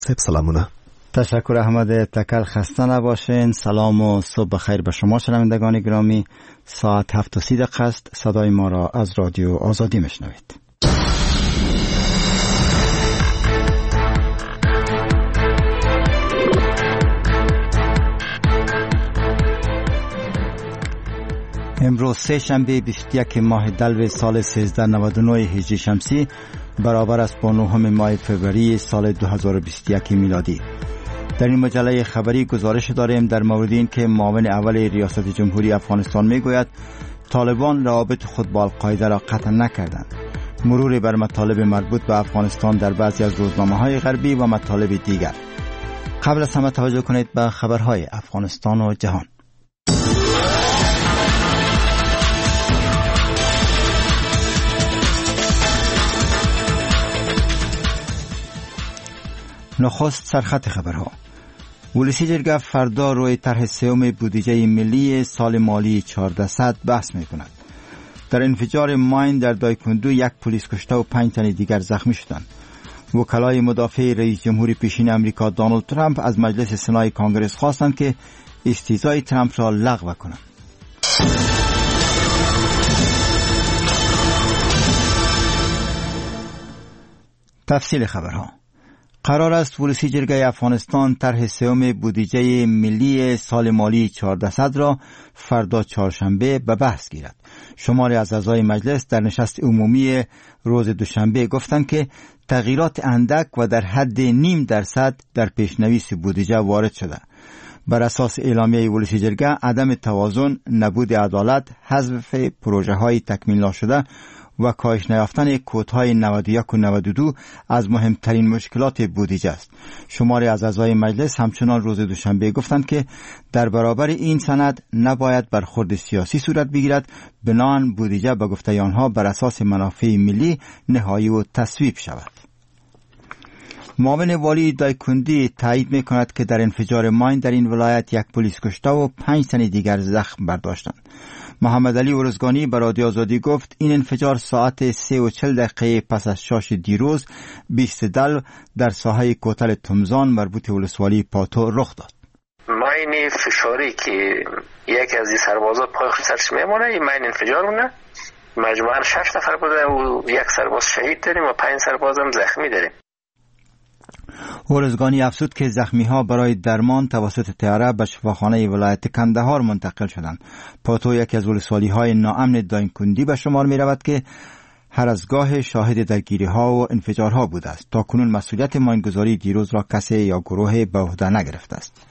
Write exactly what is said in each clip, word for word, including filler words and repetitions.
سلامونه. تشکر احمد تکل، خسته نباشین. سلام و صبح بخیر به شما شنوندگان گرامی. ساعت هفت و سی دقیقه است. صدای ما را از رادیو آزادی میشنوید. امروز سه شنبه بیست و یک ماه دلو سال سیزده نود و نه هجری شمسی برابر است با نهم ماه فوریه سال دو هزار و بیست و یک میلادی. در این مجله خبری گزارش داریم در مورد این که معاون اول ریاست جمهوری افغانستان میگوید طالبان روابط خود با القاعده را قطع نکردند. مرور بر مطالب مربوط به افغانستان در بعضی از روزنامه‌های غربی و مطالب دیگر. قبل از همه توجه کنید به خبرهای افغانستان و جهان. نخست سرخط خبرها. ولسی جرگه فردا روی طرح سوم بودجه ملی سال مالی چهاردهصد بحث می کند. در انفجار ماین در دایکندو یک پلیس کشته و پنج تن دیگر زخمی شدند. وکلای مدافع رئیس جمهور پیشین امریکا دونالد ترامپ از مجلس سنای کانگرس خواستند که استیضای ترامپ را لغو کنند. تفصیل خبرها. قرار است ولسی جرگه افغانستان طرح سوم بودجه ملی سال مالی چهاردهصد را فردا چهارشنبه به بحث گیرد. شماری از اعضای مجلس در نشست عمومی روز دوشنبه گفتند که تغییرات اندک و در حد نیم درصد در پیشنویس بودجه وارد شده. بر اساس اعلامیه ولسی جرگه عدم توازن، نبود عدالت، حذف پروژه های تکمیل نشده و کاهش نیافتن کودهای نود و یک و نود و دو از مهمترین مشکلات بودجه است. شماری از اعضای مجلس همچنان روز دوشنبه گفتند که در برابر این سند نباید برخورد سیاسی صورت بگیرد، بنابراین بودجه به گفته آنها بر اساس منافع ملی نهایی و تصویب شود. معاون والی دایکندی تایید می کند که در انفجار ماین در این ولایت یک پلیس کشته و پنج تن دیگر زخم برداشتند. محمد علی ارزگانی به رادیو آزادی گفت این انفجار ساعت سه و چل دقیقه پس از شاش دیروز بیست دل در ساحه کوتل تمزان مربوط ولسوالی پاتو رخ داد. ماین فشاری که یکی از این سربازا پای سرش میمونه، این ماین انفجار مونه. مجموعاً شش نفر بوده و یک سرباز شهید داریم و پنج سرباز هم زخمی داریم. ارزگانی افزود که زخمی ها برای درمان توسط طیاره به شفاخانه ولایت کندهار منتقل شدند. پاتو یکی از ولسوالی های ناامن دایکندی به شمار می رود که هر از گاه شاهد درگیری ها و انفجارها بوده است. تا کنون مسئولیت ماینگذاری دیروز را کسی یا گروه به عهده نگرفته است.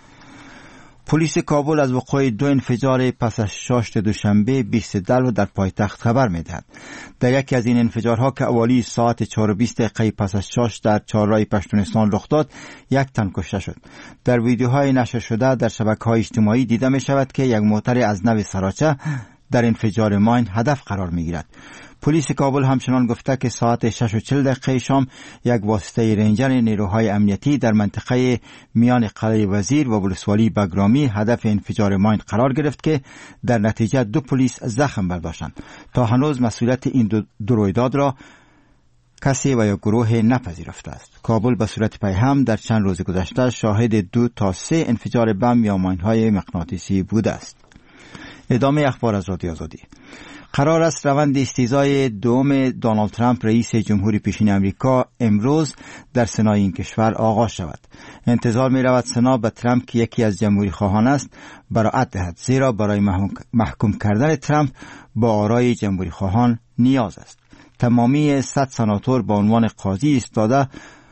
پلیس کابل از وقوع دو انفجار پس از شاشت دوشنبه بیست دلو در پایتخت خبر می‌دهد. در یکی از این انفجارها که اوالی ساعت چهار و بیست دقیقه پس از شاش در چهارراه پشتونستان رخ داد، یک تن کشته شد. در ویدیوهای نشر شده در شبکه‌های اجتماعی دیده می شود که یک موتر از نوع سراچه در انفجار ماین هدف قرار می‌گیرد. پلیس کابل همچنان گفته که ساعت شش و چل دقیقه شام یک واسطه رنجر نیروهای امنیتی در منطقه میان قلعه وزیر و ولسوالی بگرامی هدف انفجار ماین قرار گرفت که در نتیجه دو پلیس زخم برداشتند. تا هنوز مسئولیت این دو, دو رویداد را کسی و یا گروه نپذیرفته است. کابل به صورت پیهم در چند روز گذشته شاهد دو تا سه انفجار بم یا ماین‌های مغناطیسی بوده است. ادامه اخبار از رادیو آزادی. قرار است روند استیضای دوم دونالد ترامپ رئیس جمهوری پیشین امریکا امروز در سنای این کشور آغاز شود. انتظار می رود سنا به ترامپ که یکی از جمهوری خواهان است براعت دهد، زیرا برای محکوم کردن ترامپ با آرای جمهوری خواهان نیاز است. تمامی صد سناتور با عنوان قاضی ایستاده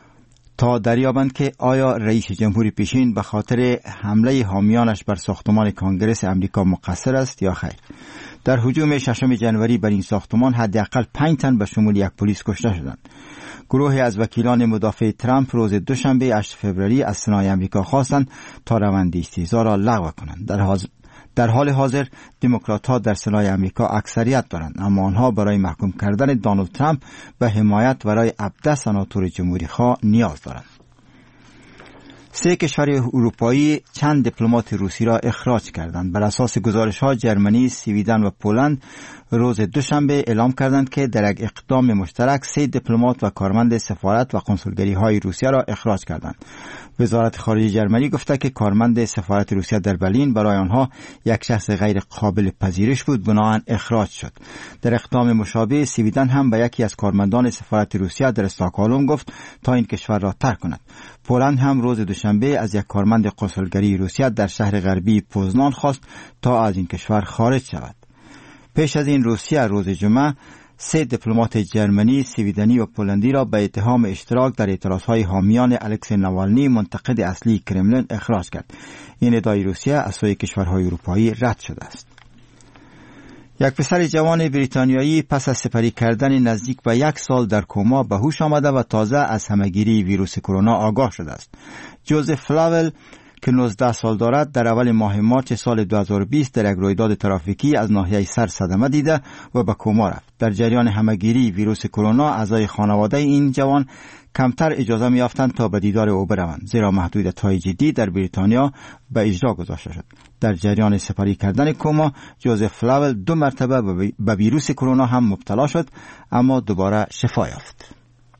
تا دریابند که آیا رئیس جمهوری پیشین به خاطر حمله حامیانش بر ساختمان کانگرس امریکا مقصر است یا خیر. در هجوم ششم جنوری بر این ساختمان حداقل پنج تن به شمول یک پلیس کشته شدند. گروهی از وکیلان مدافع ترامپ روز دوشنبه هشت فوریه از سنای امریکا خواستند تا روند استیضا را لغو کنند. در حاضر در حال حاضر دموکرات‌ها در سنای امریکا اکثریت دارند، اما آنها برای محکوم کردن دونالد ترامپ به حمایت برای هفده سناتور جمهوری خواه نیاز دارند. سه کشور اروپایی چند دیپلمات روسی را اخراج کردند. بر اساس گزارش‌ها جرمنی، سوئیدن و پولند روز دوشنبه اعلام کردند که در یک اقدام مشترک سه دیپلمات و کارمند سفارت و کنسولگری‌های روسیه را اخراج کردند. وزارت خارجه جرمنی گفته که کارمند سفارت روسیه در برلین برای آنها یک شخص غیر قابل پذیرش بود، بنابراین اخراج شد. در اقدام مشابه سوئیدن هم به یکی از کارمندان سفارت روسیه در استکهلم گفت تا این کشور را ترک کند. پولند هم روز دوشنبه از یک کارمند کنسولگری روسیه در شهر غربی پوزنان خواست تا از این کشور خارج شود. پیش از این روسیه روز جمعه سه دیپلمات جرمنی، سوئیدنی و پولندی را به اتهام اشتراک در اعتراضهای حامیان الکسی نوالنی منتقد اصلی کرملین اخراج کرد. این ادعای روسیه از سوی کشورهای اروپایی رد شده است. یک پسر جوان بریتانیایی پس از سپری کردن نزدیک به یک سال در کما به هوش آمده و تازه از همهگیری ویروس کرونا آگاه شده است. جوزف فلاول که نوزده سال دارد در اول ماه مارچ سال دو هزار و بیست در یک رویداد ترافیکی از ناحیه سر صدمه دیده و به کما رفت. در جریان همهگیری ویروس کرونا اعضای خانواده این جوان کمتر اجازه می‌یافتند تا به دیدار او بروند، زیرا محدودیت‌های جدی در بریتانیا به اجرا گذاشته شد. در جریان سپری کردن کما جوزف فلاول دو مرتبه به ویروس کرونا هم مبتلا شد، اما دوباره شفا یافت.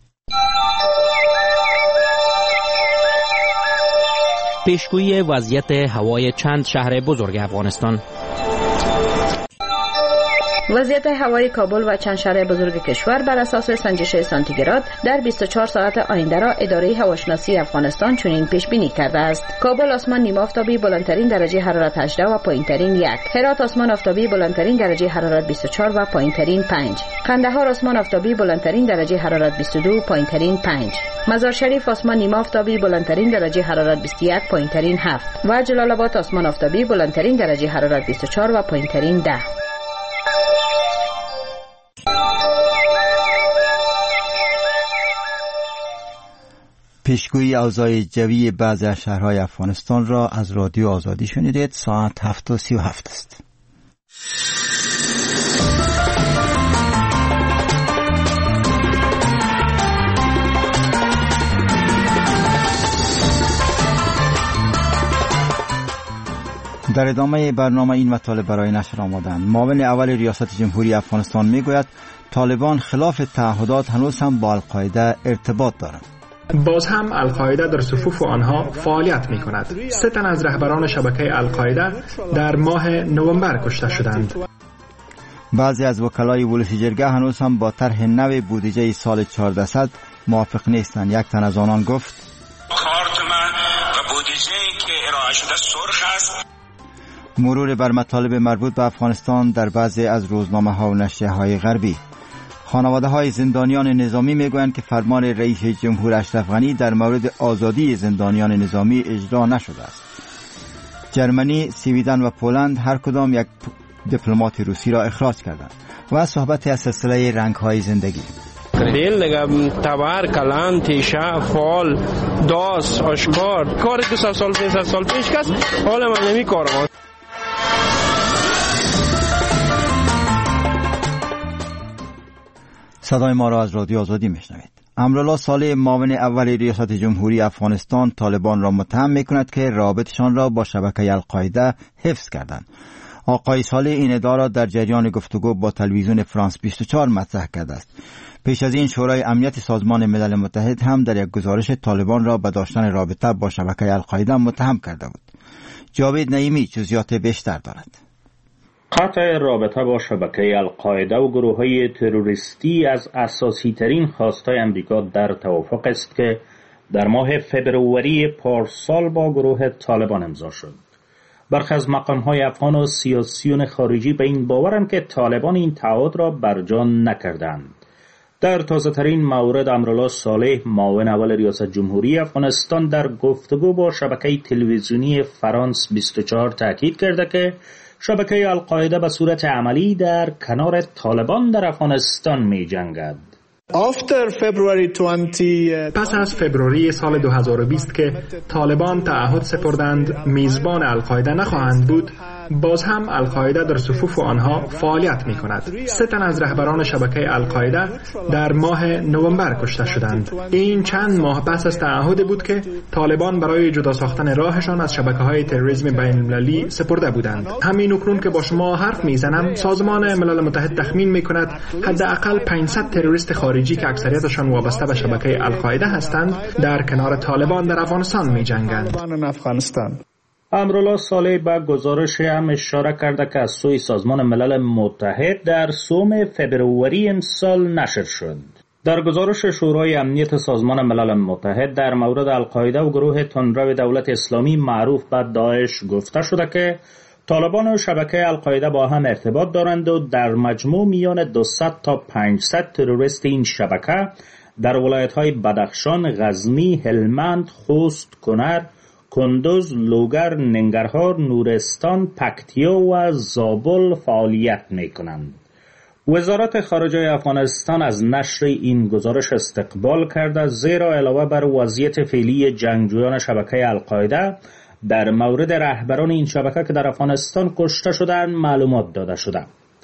پیشگویی وضعیت هوای چند شهر بزرگ افغانستان. وضعیت هوای کابل و چند شهر بزرگ کشور بر اساس سنجش سانتیگراد در بیست و چهار ساعت آینده را اداره هواشناسی افغانستان چنین پیش بینی کرده است. کابل آسمان نیم آفتابی بلندترین درجه حرارت هجده و پایینترین یک. هرات آسمان آفتابی بلندترین درجه حرارت بیست و چهار و پایینترین پنج. قندهار آسمان آفتابی بلندترین درجه حرارت بیست و دو و پایینترین پنج. مزار شریف آسمان نیم آفتابی بلندترین درجه حرارت بیست و یک پایینترین هفت و جلال آباد آسمان آفتابی بلندترین درجه حرارت بیست و چهار و پایینترین ده. پیشگویی اوضاع جوی بعضی از شهرهای افغانستان را از رادیو آزادی شنیدید. ساعت هفت و سی و هفت است. در ادامه برنامه این مطالب برای نشر آمدند. معاون اول ریاست جمهوری افغانستان میگوید طالبان خلاف تعهدات هنوز هم با القاعده ارتباط دارند. باز هم القاعده در صفوف آنها فعالیت می کند. سه تن از رهبران شبکه القاعده در ماه نوامبر کشته شدند. بعضی از وکلای ولسی جرگه هنوز هم با طرح نو بودجه سال چهاردهصد موافق نیستند. یک تن از آنان گفت کارت من و بودجه‌ای که ارائه شده سرخ است. مرور بر مطالب مربوط به افغانستان در بعضی از روزنامه‌ها و نشریه‌های غربی. خانواده های زندانیان نظامی میگویند که فرمان رئیس جمهور اشرف غنی در مورد آزادی زندانیان نظامی اجرا نشده است. جرمنی، سوئیدن و پولند هر کدام یک دیپلمات روسی را اخراج کردند. و صحبت از سلسله رنگ های زندگی. دل نگم تبر کلم تیشه فال داس آشکار کار دو سال سال سال پیش کس حال من نمی کارم. صدای ما را از رادیو آزادی میشنوید. امرالله صالح معاون اول ریاست جمهوری افغانستان طالبان را متهم میکند که رابطشان را با شبکه القاعده حفظ کردند. آقای صالح این ادعا را در جریان گفتگو با تلویزیون فرانس بیست و چهار مطرح کرده است. پیش از این شورای امنیت سازمان ملل متحد هم در یک گزارش طالبان را به داشتن رابطه با شبکه القاعده متهم کرده بود. جاوید نعیمی جزئیات بیشتر دارد. قطع رابطه با شبکه القاعده و گروه‌های تروریستی از اساسی ترین خواستهای امریکا در توافق است که در ماه فبروری پارسال با گروه طالبان امضا شد. برخی از مقام‌های افغان و سیاسیون خارجی به این باورند که طالبان این تعهد را برجا نکردند. در تازه‌ترین مورد امرالله صالح معاون اول ریاست جمهوری افغانستان در گفتگو با شبکه تلویزیونی فرانس بیست و چهار تاکید کرده که شبکه القاعده به صورت عملی در کنار طالبان در افغانستان می جنگد. پس از فبروری سال دو هزار و بیست که طالبان تعهد سپردند میزبان القاعده نخواهند بود، باز هم القاعده در صفوف آنها فعالیت می کند. سه تن از رهبران شبکه القاعده در ماه نوامبر کشته شدند. این چند ماه پس از تعهد بود که طالبان برای جدا ساختن راهشان از شبکه‌های تروریسم بین‌المللی سپرده بودند. همین اکنون که با شما حرف میزنم، سازمان ملل متحد تخمین میکند حداقل پانصد تروریست خارجی که اکثریتشان وابسته به شبکه القاعده هستند در کنار طالبان در افغانستان می‌جنگند. امرالله صالح به گزارش هم اشاره کرده که از سوی سازمان ملل متحد در سوم فبروری امسال نشر شد. در گزارش شورای امنیت سازمان ملل متحد در مورد القاعده و گروه تندرو دولت اسلامی معروف به داعش گفته شده که طالبان و شبکه القاعده با هم ارتباط دارند و در مجموع میان دویست تا پانصد تروریست این شبکه در ولایت‌های بدخشان، غزنی، هلمند، خوست، کنر، کندوز، لوگر، ننگرهار، نورستان، پکتیا و زابل فعالیت می‌کنند. وزارت خارجه افغانستان از نشر این گزارش استقبال کرده، زیرا علاوه بر وضعیت فعلی جنگجویان شبکه القاعده در مورد رهبران این شبکه که در افغانستان کشته شدند معلومات داده شده.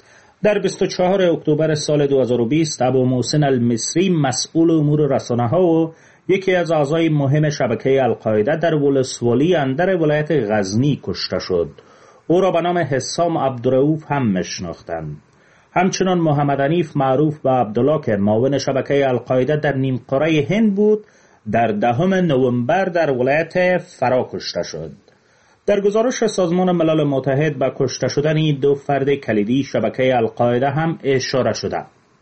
در بیست و چهارم اکتبر سال دو هزار و بیست ابو محسن المصری مسئول امور رسانه‌ها و یکی از اعضای مهم شبکه القاعده در ولسوالی اندر ولایت غزنی کشته شد. او را به نام حسام عبدالرؤوف هم میشناختند. همچنان محمد حنیف معروف به عبدالله که معاون شبکه القاعده در نیم قاره هند بود در دهم نوامبر در ولایت فرا کشته شد. در گزارش سازمان ملل متحد به کشته شدن این دو فرد کلیدی شبکه القاعده هم اشاره شده.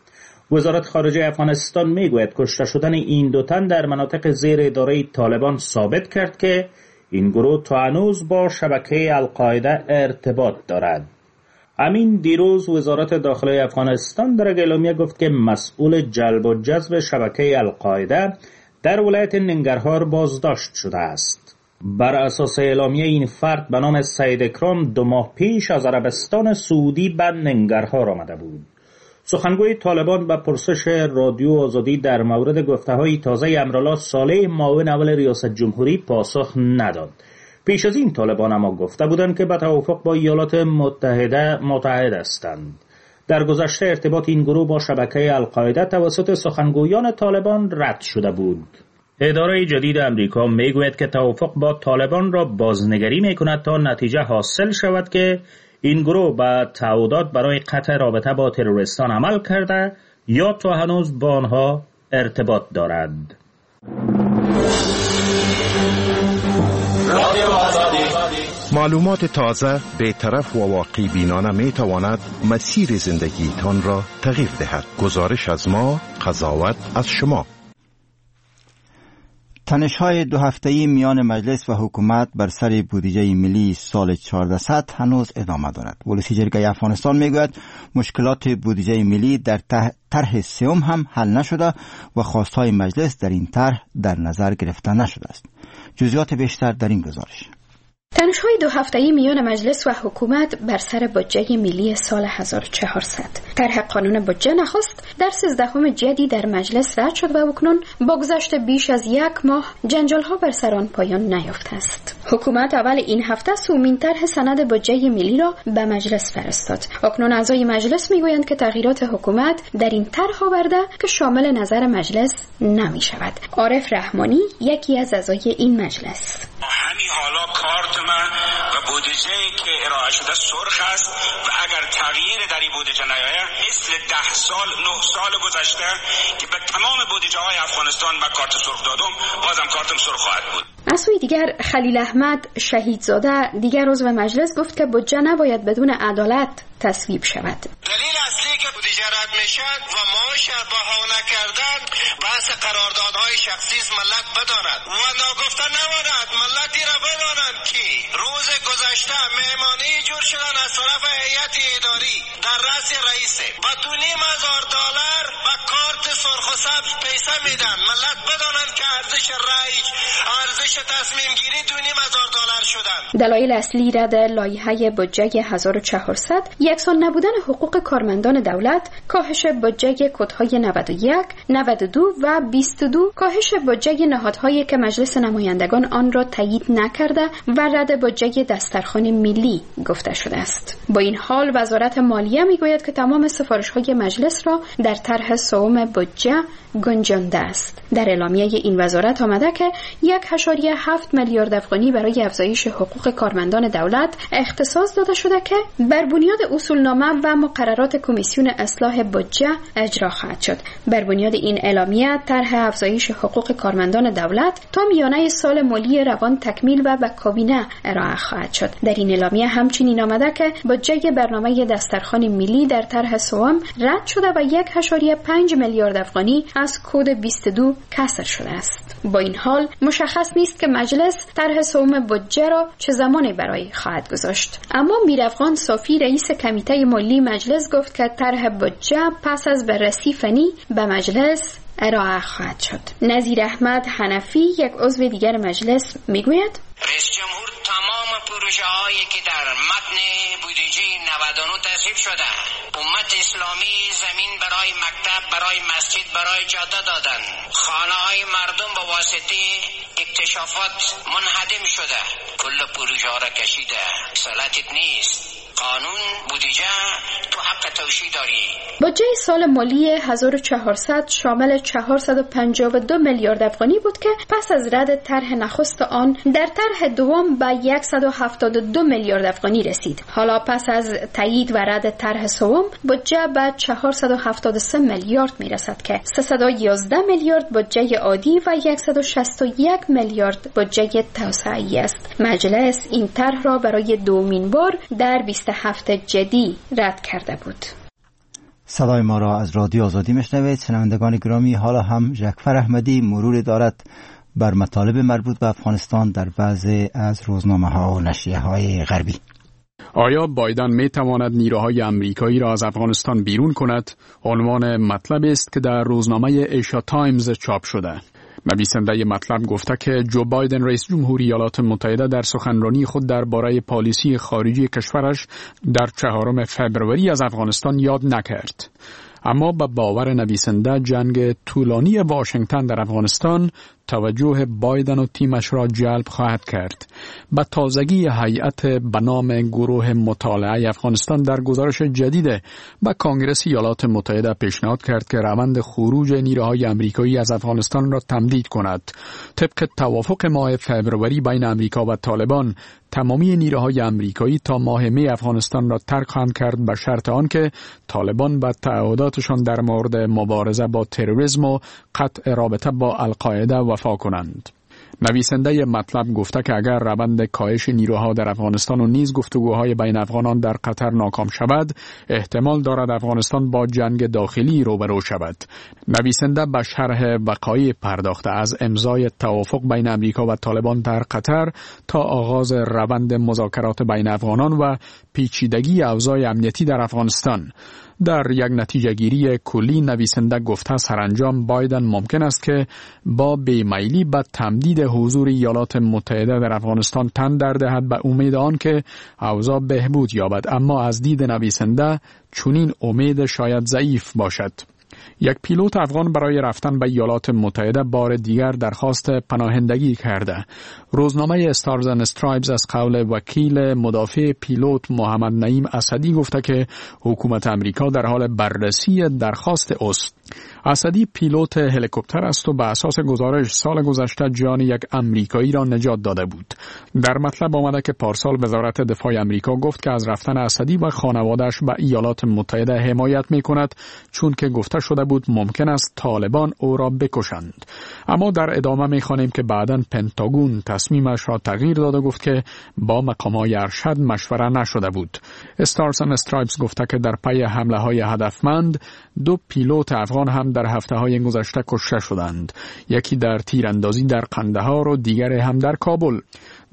وزارت خارجه افغانستان میگوید کشته شدن این دو تن در مناطق زیر اداره طالبان ثابت کرد که این گروه تا هنوز با شبکه القاعده ارتباط دارد. همین دیروز وزارت داخلی افغانستان در اعلامیه گفت که مسئول جلب و جذب شبکه القاعده در ولایت ننگرهار بازداشت شده است. بر اساس اعلامیه این فرد به نام سید اکرام دو ماه پیش از عربستان سعودی به ننگرهار آمده بود. سخنگوی طالبان به پرسش رادیو آزادی در مورد گفته‌های تازه امرالله صالح معاون اول ریاست جمهوری پاسخ نداد. پیش از این طالبان اما گفته بودند که به توافق با ایالات متحده متحد هستند. در گذشته ارتباط این گروه با شبکه القاعده توسط سخنگویان طالبان رد شده بود. اداره جدید امریکا میگوید که توافق با طالبان را بازنگری میکند تا نتیجه حاصل شود که این گروه به تعهدات برای قطع رابطه با تروریستان عمل کرده یا تا هنوز با آنها ارتباط دارد. معلومات تازه، بی‌طرف و واقع بینانه می تواند مسیر زندگیتان را تغییر دهد. گزارش از ما، قضاوت از شما. تنش‌های دو هفته‌ای میان مجلس و حکومت بر سر بودجه ملی سال چهاردهصد هنوز ادامه دارد. ولسی جرگه افغانستان میگوید مشکلات بودجه ملی در طرح سوم هم حل نشده و خواستهای مجلس در این طرح در نظر گرفته نشده است. جزئیات بیشتر در این گزارش. تنش‌های دو هفته‌ای میان مجلس و حکومت بر سر بودجه ملی سال هزار و چهارصد. طرح قانون بودجه نخست در سیزدهم جدی در مجلس رد شد و اکنون با گذشت بیش از یک ماه جنجال‌ها بر سر آن پایان نیافته است. حکومت اول این هفته سومین طرح سند بودجه ملی را به مجلس فرستاد. اکنون اعضای مجلس میگویند که تغییرات حکومت در این طرح آورده که شامل نظر مجلس نمی شود. عارف رحمانی یکی از اعضای این مجلس. همین حالا کارت من و بودجه‌ای که ارائه شده سرخ است و اگر تغییر در این بودجه نیاید مثل ده سال نه سال گذشته که به تمام بودجه‌های افغانستان و کارت سرخ دادم بازم کارتم سرخ خواهد بود. از سوی دیگر خلیل احمد شهیدزاده دیگر عضو مجلس گفت که بودجه نباید بدون عدالت تصویب شود. دلیل اصلی که بودجه رد میشد و معاش بهانه کردن بحث قراردادهای شخصی است ملت بداند و ناگفته نماند. ملتی را بدانند که روز گذشته مهمانی جور شدن از طرف هیئت اداری در رأس رئیس با دو نیم هزار دلار و کارت سرخ و سبز پیسه میدن. ملت بدانند که ارزش رایج ارزش پشت تصمیم گیری دو نیم هزار دلار شدن. دلایل اصلی رد لایحه بودجه هزار و چهارصد یکسان نبودن حقوق کارمندان دولت، کاهش بودجه کدهای نود و یک، نود و دو و بیست و دو، کاهش بودجه نهادهایی که مجلس نمایندگان آن را تایید نکرده و رد بودجه دسترخوان ملی گفته شده است. با این حال وزارت مالیه میگوید که تمام سفارش‌های مجلس را در طرح سوم بودجه گنجانده است. در اعلامیه این وزارت آمده که یک و هفت میلیارد افغانی برای افزایش حقوق کارمندان دولت اختصاص داده شده که بر بنیاد اصولنامه و مقررات کمیسیون اصلاح بودجه اجرا خواهد شد. بر بنیاد این اعلامیه طرح افزایش حقوق کارمندان دولت تا میانه سال مالی روان تکمیل و به کابینه ارائه خواهد شد. در این اعلامیه همچنین آمده که بودجه برنامه دسترخوان ملی در طرح سوم رد شده و یک و پنج میلیارد افغانی از کد بیست و دو کسر شده است. با این حال مشخص نیست که مجلس طرح سوم بودجه را چه زمانی برای خواهد گذاشت. اما میرافغان صافی رئیس کمیته مالی مجلس گفت که طرح بودجه پس از بررسی فنی به مجلس ارائه خواهد شد. نظیر احمد حنفی یک عضو دیگر مجلس میگوید رئیس جمهور تمام پروژه هایی که در متن بودجه نود و نه تصویب شده امت اسلامی زمین برای مکتب، برای مسجد، برای جاده دادن. خانه های مردم به واسطه اکتشافات منهدم شده. کل پروژه ها را کشیده. سالتت نیست. قانون بودجه تو حق توشی داری. بودجه سال مالی هزار و چهارصد شامل چهارصد و پنجاه و دو میلیارد افغانی بود که پس از رد طرح نخست آن در طرح دوم به صد و هفتاد و دو میلیارد افغانی رسید. حالا پس از تایید و رد طرح سوم بودجه به چهارصد و هفتاد و سه میلیارد میرسد که سیصد و یازده میلیارد بودجه عادی و صد و شصت و یک میلیارد بودجه توسعه‌ای است. مجلس این طرح را برای دومین بار در بیست و هفت جدی رد کرده بود. صدای ما را از رادیو آزادی میشنوید. شنوندگان گرامی، حالا هم جعفر احمدی مرور دارد بر مطالب مربوط به افغانستان در بعضی از روزنامه ها و نشریه های غربی. آیا بایدن می تواند نیروهای امریکایی را از افغانستان بیرون کند؟ عنوان مطلب است که در روزنامه ایشیا تایمز چاپ شده. نویسنده مطلب گفته که جو بایدن رئیس جمهوری ایالات متحده در سخنرانی خود درباره پالیسی خارجی کشورش در چهارم فوریه از افغانستان یاد نکرد. اما به باور نویسنده جنگ طولانی واشنگتن در افغانستان توجه بایدن و تیمش را جلب خواهد کرد. به تازگی هیئت به نام گروه مطالعه افغانستان در گزارش جدید به کانگرس ایالات متحده پیشنهاد کرد که روند خروج نیروهای امریکایی از افغانستان را تمدید کند. طبق توافق ماه فوریه بین امریکا و طالبان، تمامی نیروهای امریکایی تا ماه می افغانستان را ترک خواهند کرد به شرط آنکه طالبان به تعهداتشان در مورد مبارزه با تروریسم و قطع رابطه با القاعده وفا کنند. نویسنده مطلب گفته که اگر روند کاهش نیروها در افغانستان و نیز گفتگوهای بین افغانان در قطر ناکام شود، احتمال دارد افغانستان با جنگ داخلی روبرو شود. نویسنده به شرح وقایع پرداخته از امضای توافق بین امریکا و طالبان در قطر تا آغاز روند مذاکرات بین افغانان و پیچیدگی اوضاع امنیتی در افغانستان. در یک نتیجه گیری کلی نویسنده گفته سرانجام بایدن ممکن است که با بیمیلی به تمدید حضور ایالات متحده در افغانستان تن در دهد به امید آن که اوضاع بهبود یابد، اما از دید نویسنده چنین امید شاید ضعیف باشد. یک پیلوت افغان برای رفتن به ایالات متحده بار دیگر درخواست پناهندگی کرده. روزنامه استارز اند استرایپز از قول وکیل مدافع پیلوت محمد نعیم اسدی گفته که حکومت امریکا در حال بررسی درخواست اوست. اسدی پیلوت هلیکوپتر است و به اساس گزارش سال گذشته جان یک امریکایی را نجات داده بود. در مطلب آمده که پارسال وزارت دفاع امریکا گفت که از رفتن اسدی و خانواده‌اش به ایالات متحده حمایت می‌کند، چون که گفته شده بود ممکن است طالبان او را بکشند. اما در ادامه می‌خوانیم که بعداً پنتاگون تصمیمش را تغییر داد و گفت که با مقام‌های ارشد مشوره نشده بود. استارز اند استرایپز گفته که در پی حمله‌های هدفمند دو پیلوت افغان هم در هفته‌های گذشته کشته شدند. یکی در تیراندازی در قندهار و دیگری هم در کابل.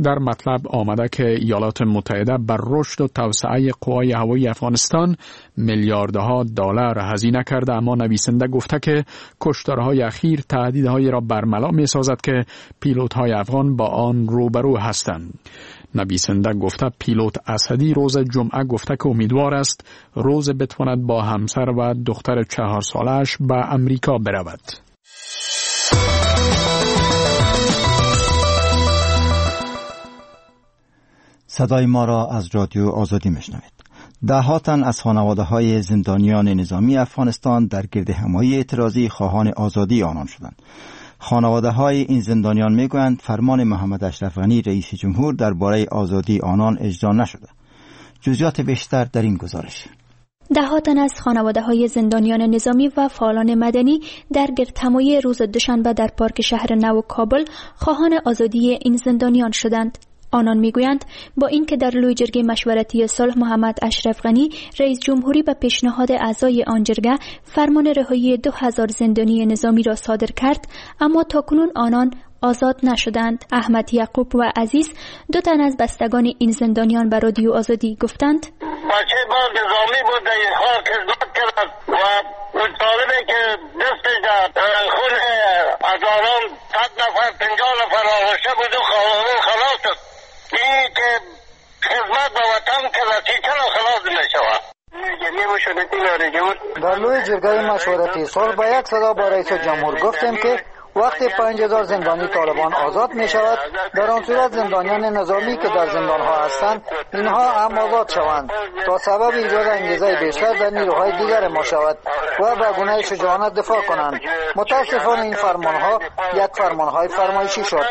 در مطلب آمده که ایالات متحده بر رشد و توسعه قوای هوایی افغانستان میلیاردها دلار هزینه کرده، اما نویسنده گفته که کشتارهای اخیر تهدیدهایی را برملا می سازد که پیلوت‌های افغان با آن روبرو هستند. نویسنده گفته پیلوت اسدی روز جمعه گفته که امیدوار است روز بتواند با همسر و دختر چهار سالش به امریکا برود. صدای ما را از رادیو آزادی میشنوید. ده تن از خانواده های زندانیان نظامی افغانستان در گرد همایی اعتراضی خواهان آزادی آنان شدند. خانواده های این زندانیان میگویند فرمان محمد اشرف غنی رئیس جمهور درباره آزادی آنان اجرا نشده. جزئیات بیشتر در این گزارش. ده تن از خانواده های زندانیان نظامی و فعالان مدنی در گردهمایی روز دوشنبه در پارک شهر نو کابل خواهان آزادی این زندانیان شدند. آنان میگویند با اینکه در لوی جرگه مشورتی صلح محمد اشرف غنی رئیس جمهوری به پیشنهاد اعضای آن جرگه فرمان رهایی دو هزار زندانی نظامی را صادر کرد، اما تاکنون آنان آزاد نشدند. احمد یعقوب و عزیز دو تن از بستگان این زندانیان به رادیو آزادی گفتند بچه با نظامی بود در این خاک ازداد کرد و اون طالبه که دستش در خون هزاران صد نفر پنجاه نفر آغشته بود و خلاص شد. این که خدمت به وطن که رسی چرا خلاص نشود. در لوی جرگه مشورتی صلح با یک صدا با رئیس جمهور گفتیم که وقتی پنج هزار زندانی طالبان آزاد می شود، در آن صورت زندانیان نظامی که در زندان ها هستند اینها هم آزاد شوند تا سبب ایجاد انگیزه بیشتر در نیروهای دیگر ما شود و به گونه شجاعانه دفاع کنند. متاسفانه این فرمان ها یک فرمان های فرمایشی شد.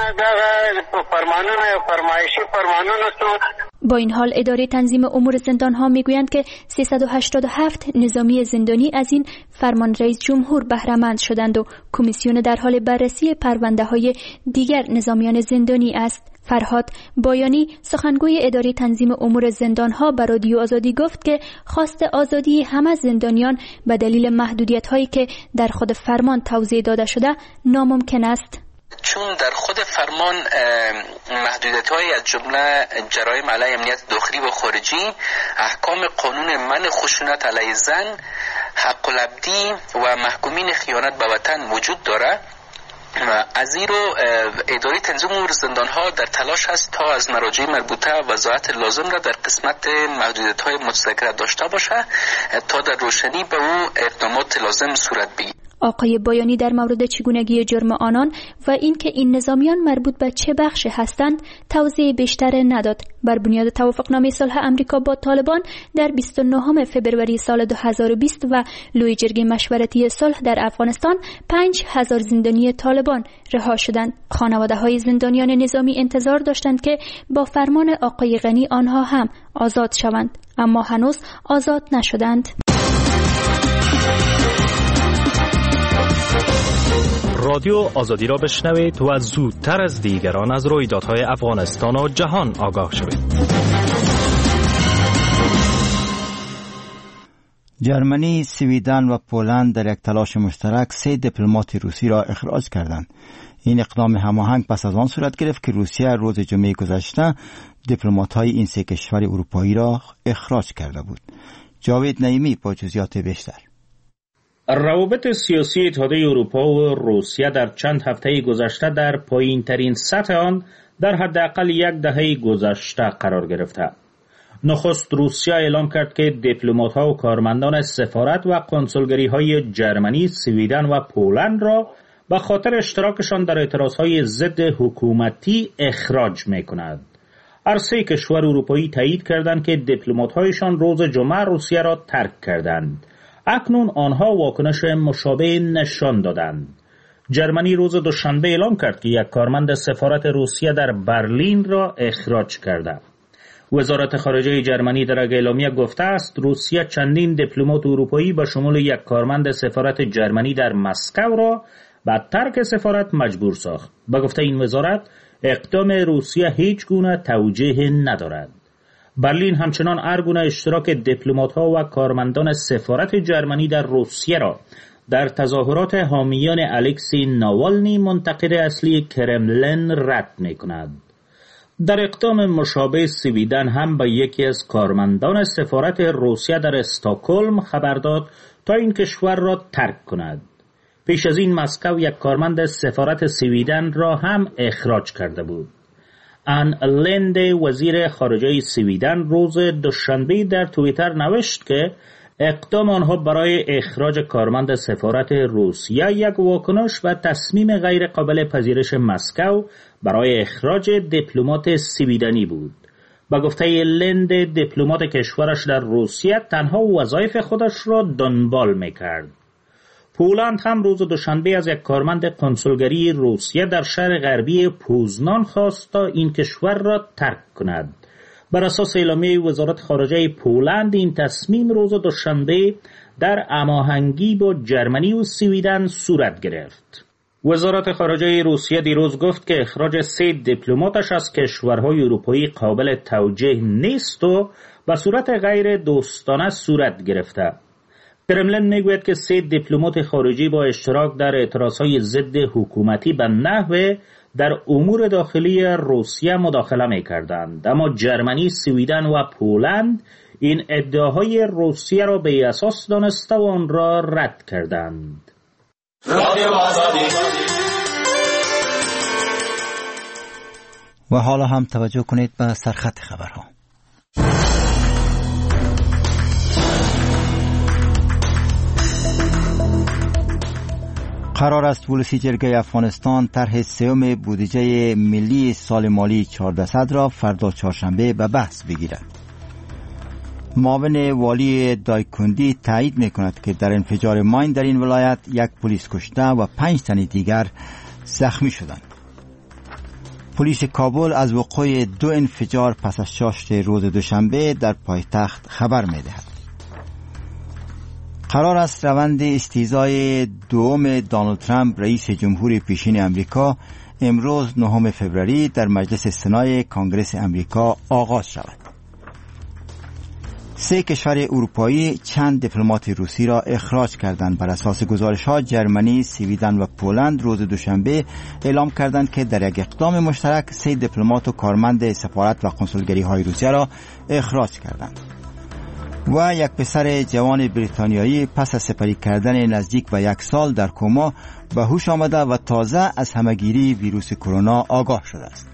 با این حال اداره تنظیم امور زندان ها میگویند که سیصد و هشتاد و هفت نظامی زندانی از این فرمان رئیس جمهور بهره مند شدند و کمیسیون در حال بررسی پرونده های دیگر نظامیان زندانی است. فرهاد بایانی سخنگوی اداره تنظیم امور زندان ها به رادیو آزادی گفت که خواست آزادی همه زندانیان به دلیل محدودیت هایی که در خود فرمان توضیح داده شده ناممکن است. چون در خود فرمان محدودیت های از جمله جرایم علیه امنیت داخلی و خارجی، احکام قانون منع خشونت علیه زن، حق العبدی و محکومین خیانت به وطن وجود داره و از این رو اداره تنظیم امور زندان ها در تلاش است تا از مراجع مربوطه وضاحت لازم را در قسمت محدودیت های متذکره داشته باشه تا در روشنی به او اقدامات لازم صورت بگیرد. آقای بایانی در مورد چگونگی جرم آنان و اینکه این نظامیان مربوط به چه بخشی هستند توضیح بیشتر نداد. بر بنیاد توافقنامه صلح امریکا با طالبان در بیست و نهم فوریه سال دو هزار و بیست و لوی جرگه مشورتی صلح در افغانستان پنج هزار زندانی طالبان رها شدند. خانواده های زندانیان نظامی انتظار داشتند که با فرمان آقای غنی آنها هم آزاد شوند، اما هنوز آزاد نشدند. رادیو آزادی را بشنوید و زودتر از دیگران از رویدادهای افغانستان و جهان آگاه شوید. جرمنی، سویدن و پولند در یک تلاش مشترک سه دیپلمات روسی را اخراج کردند. این اقدام هماهنگ پس از آن صورت گرفت که روسیه روز جمعه گذشته دیپلمات‌های این سه کشور اروپایی را اخراج کرده بود. جاوید نعیمی با جزئیات بیشتر. روابط سیاسی اتحادیه اروپا و روسیه در چند هفته گذشته در پایین‌ترین سطح آن در حداقل یک دهه گذشته قرار گرفته. نخست روسیه اعلام کرد که دیپلمات‌ها و کارمندان سفارت و کنسولگری‌های جرمنی، سویدن و پولند را به خاطر اشتراکشان در اعتراضهای ضد حکومتی اخراج می‌کند. هر سه کشور اروپایی تایید کردند که دیپلمات‌هایشان روز جمعه روسیه را ترک کردند. اکنون آنها واکنش مشابه نشان دادند. جرمنی روز دوشنبه اعلام کرد که یک کارمند سفارت روسیه در برلین را اخراج کرده. وزارت خارجه جرمنی در اعلامیه گفته است روسیه چندین دیپلمات اروپایی به شمول یک کارمند سفارت جرمنی در مسکو را به ترک سفارت مجبور ساخت. به گفته این وزارت اقدام روسیه هیچ گونه توجیه ندارد. برلین همچنان هر گونه اشتراک دیپلمات‌ها و کارمندان سفارت جرمنی در روسیه را در تظاهرات حامیان الکسی ناوالنی منتقد اصلی کرملن رد می‌کند. در اقدام مشابه سویدن هم به یکی از کارمندان سفارت روسیه در استکهلم خبر داد تا این کشور را ترک کند. پیش از این مسکو یک کارمند سفارت سویدن را هم اخراج کرده بود. ان لند وزیر خارجه سویدن روز دوشنبه در توییتر نوشت که اقدام آنها برای اخراج کارمند سفارت روسیه یک واکنش و تصمیم غیر قابل پذیرش مسکو برای اخراج دیپلمات سویدنی بود. با گفته لند، دیپلمات کشورش در روسیه تنها وظایف خودش را دنبال میکرد. پولند هم روز دوشنبه از یک کارمند کنسولگری روسیه در شهر غربی پوزنان خواست تا این کشور را ترک کند. بر اساس اعلامیه وزارت خارجه پولند این تصمیم روز دوشنبه در هماهنگی با جرمنی و سویدن صورت گرفت. وزارت خارجه روسیه دیروز گفت که اخراج سه دیپلماتش از کشورهای اروپایی قابل توجیه نیست و به صورت غیر دوستانه صورت گرفته. کرملین میگوید که سه دیپلمات خارجی با اشتراک در اعتراضهای ضد حکومتی به نحو در امور داخلی روسیه مداخله می‌کردند، اما جرمنی، سویدن و پولند این ادعاهای روسیه را به اساس دانسته و آن را رد کردند. و حالا هم توجه کنید به سرخط خبرها. قرار است ولسی جرگه افغانستان طرح سوم بودجه ملی سال مالی چهاردهصد را فردا چهارشنبه به بحث بگیرد. معاون والی دایکندی تایید می‌کند که در انفجار ماین در این ولایت یک پلیس کشته و پنج تن دیگر زخمی شدند. پلیس کابل از وقوع دو انفجار پس از شاشت روز دوشنبه در پایتخت خبر می‌دهد. قرار است روند استیضای دوم دونالد ترامپ رئیس جمهور پیشین امریکا امروز نهم فوریه در مجلس سنای کنگره امریکا آغاز شود. سه کشور اروپایی چند دیپلمات روسی را اخراج کردند. بر اساس گزارش‌ها جرمنی، سویدن و پولند روز دوشنبه اعلام کردند که در یک اقدام مشترک سه دیپلمات و کارمند سفارت و کنسولگری‌های روسیه را اخراج کردند. و یک پسر جوان بریتانیایی پس از سپری کردن نزدیک به یک سال در کما به هوش آمده و تازه از همهگیری ویروس کرونا آگاه شده است.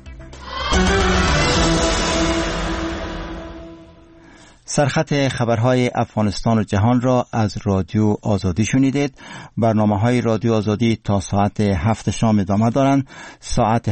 سرخط خبرهای افغانستان و جهان را از رادیو آزادی شنیدید. برنامه‌های رادیو آزادی تا ساعت هفت شام ادامه دارند. ساعت